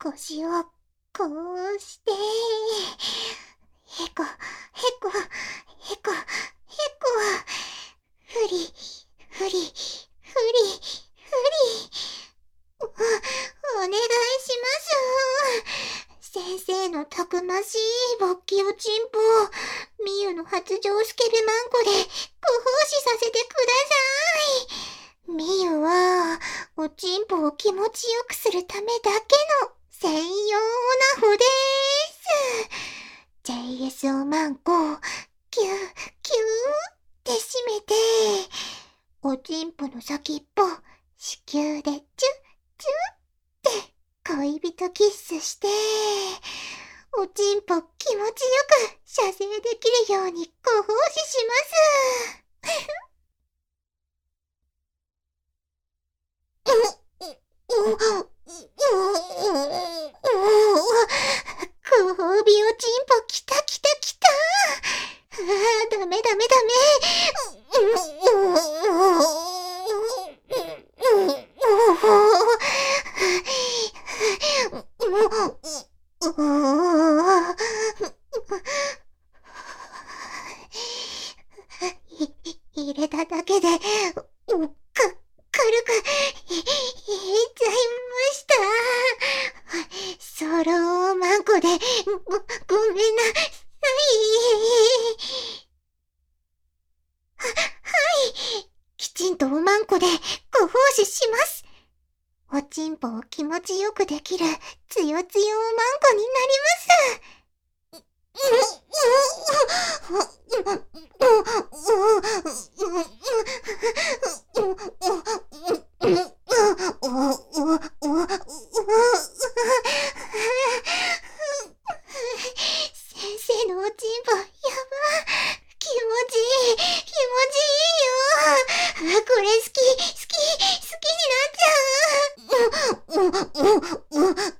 腰をこうして、へこ、へこ、へこ、へこ、ふり、ふり、ふり、ふり。お願いします。先生のたくましい勃起おちんぽを、みゆの発情スケベマンコでご奉仕させてください。みゆは、おちんぽを気持ちよくするためだけの専用オナホです。JSO マンコ、キュー、キューって締めて、おちんぽの先っぽ、子宮でチュッ、チュッって恋人キスして、おちんぽ気持ちよく射精できるようにご奉仕します。ご褒美おちんぽきたきたきた。ダメダメダメ。入れただけで、軽く、いっちゃいました。ソロマンコで、ごめんなさい。はい。きちんとおまんこでご奉仕します。おちんぽを気持ちよくできるつよつよおまんこになります。先生のおちんぽ、やば。気持ちいい、気持ちいいよ。これ好き、好きになっちゃう。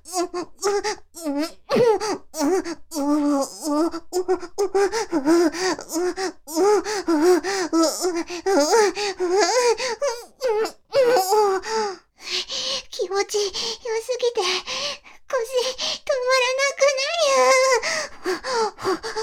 気持ちよすぎて、腰止まらなくなる。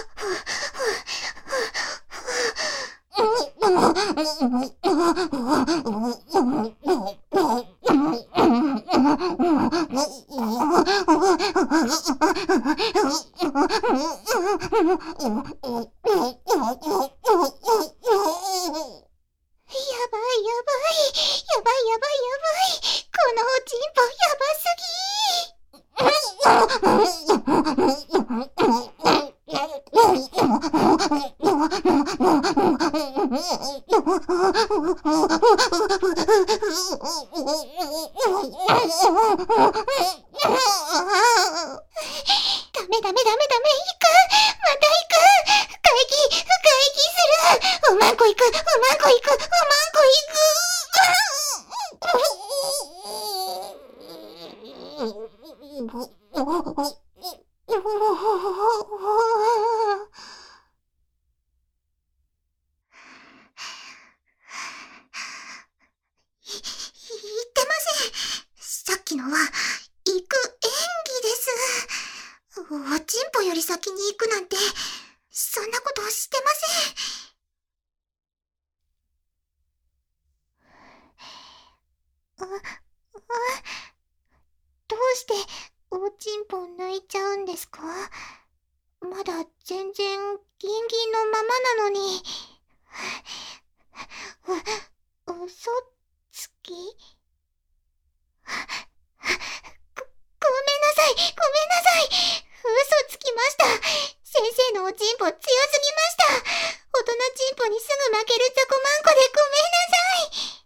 このおちんぽやばすダメダメダメダメ、行く、また行く、深息する。おまんこ行く、おまんこ行く、おまんこ行く。言ってません。さっきのは、行く演技です。おちんぽより先に行くなんて、そんなことしてません。どうしておちんぽ抜いちゃうんですか？まだ全然ギンギンのままなのに。嘘つき？ごめんなさい、ごめんなさい。嘘つきました。先生のおちんぽ強すぎました。大人ちんぽにすぐ負けるザコマンコでごめんなさい。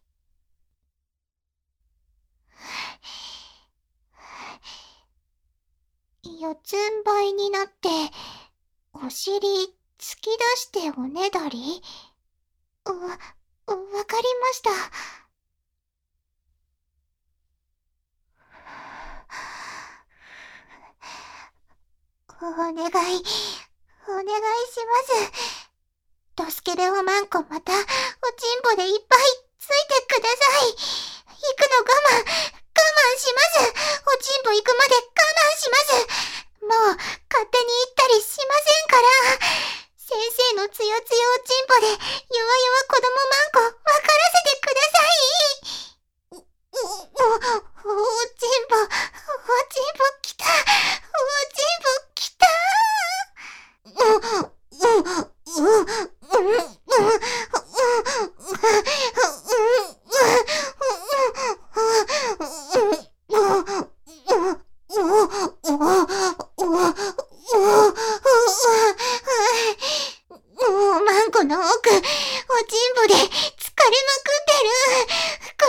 四つん這いになって、お尻突き出しておねだり？わかりました。お願い、お願いします。ドスケベオマンコまた、おちんぽでいっぱいついてください。行くの我慢します。おちんぽ行くまで我慢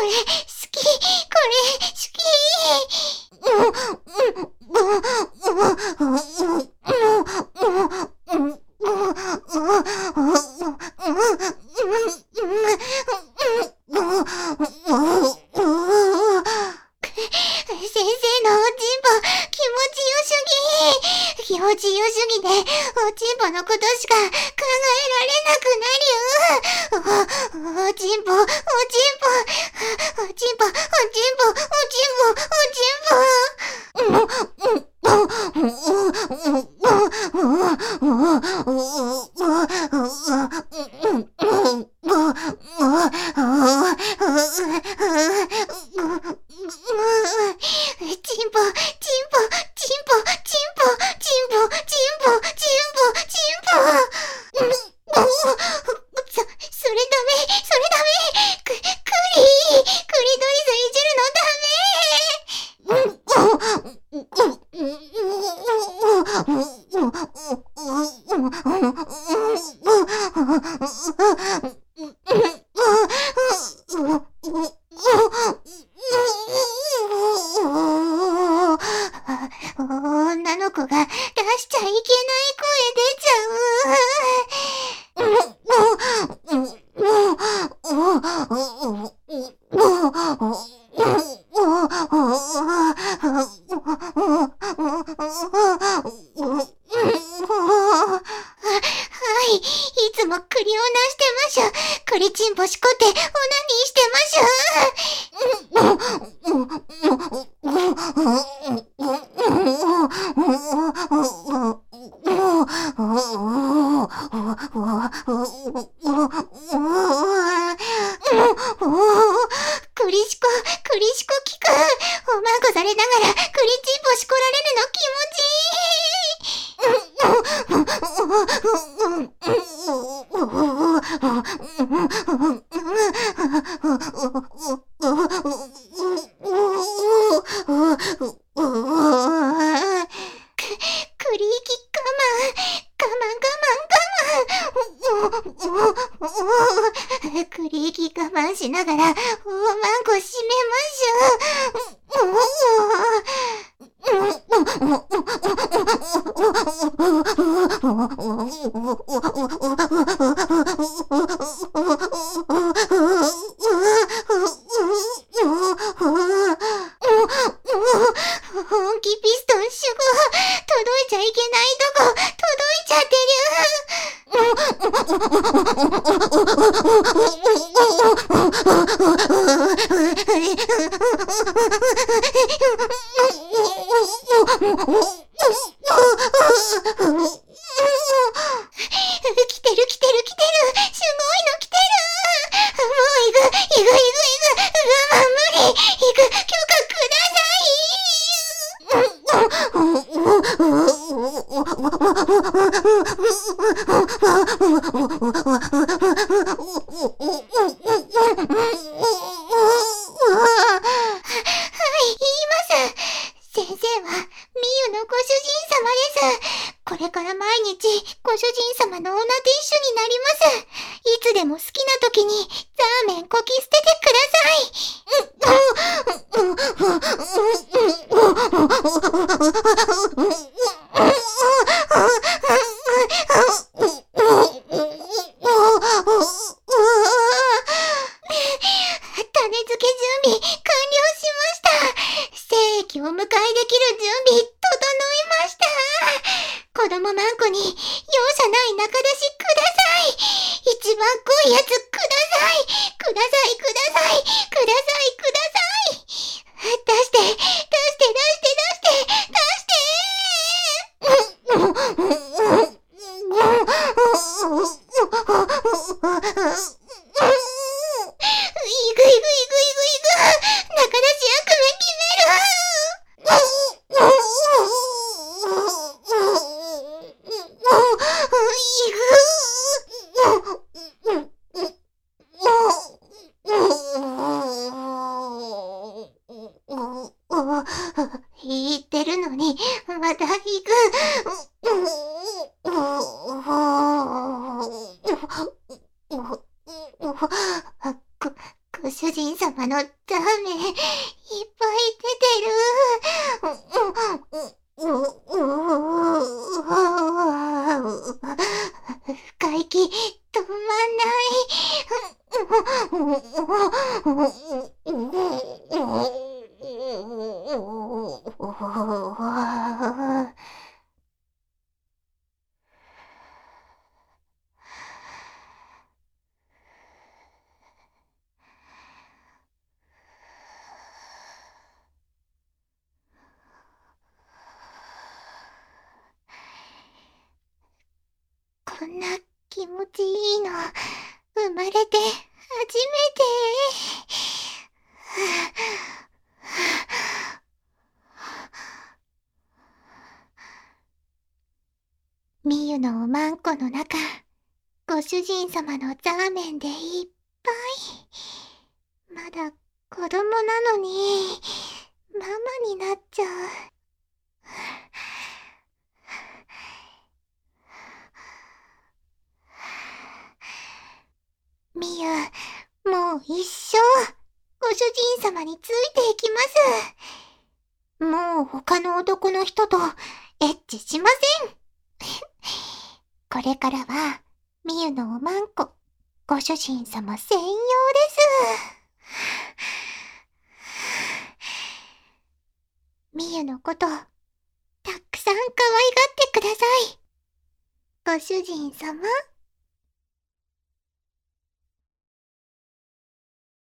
れ、好き。これ、好き。先生のおちんぽ、気持ちよすぎ。気持ちよすぎて、おちんぽのことしか考えられなくなるよ。おちんぽ、おちんぽ、おちんぽ、おちんぽ、おちんぽ、女の子が出しちゃいけない声出ちゃはい、いつも栗をなしてましゅ。栗ちんぽしこってオナニーしてまし栗しこ効く。おまんこされながら栗ちんぽしこられるの気持ちい栗息栗息我慢しながら、おまんこ閉めまし本気ピストン集合。届いちゃいけないとこ、届いちゃって来てる。すごいの来てる。もう行く。我慢無理。行く、許可くださ先生は、みゆのご主人様です。これから毎日、ご主人様のオナティッシュになります。いつでも好きな時に、ザーメンこき捨ててく種付け準備完了しました。精液を迎えできる準備整いました。子供マンコに容赦ない仲出しください。一番濃いやつください。ください。出して中出し役目決める。言ってるのに、また行く。ご主人様のダメ、いっぱい出てる。深息止まんない。こんな気持ちいいの生まれて初めて。みゆのおまんこの中、ご主人様のザーメンでいっぱい。まだ子供なのにママになっちゃう。みゆ、もう一生ご主人様についていきます。もう他の男の人とエッチしません。これからはみゆのおまんこ、ご主人様専用です。みゆのことたくさん可愛がってください。ご主人様。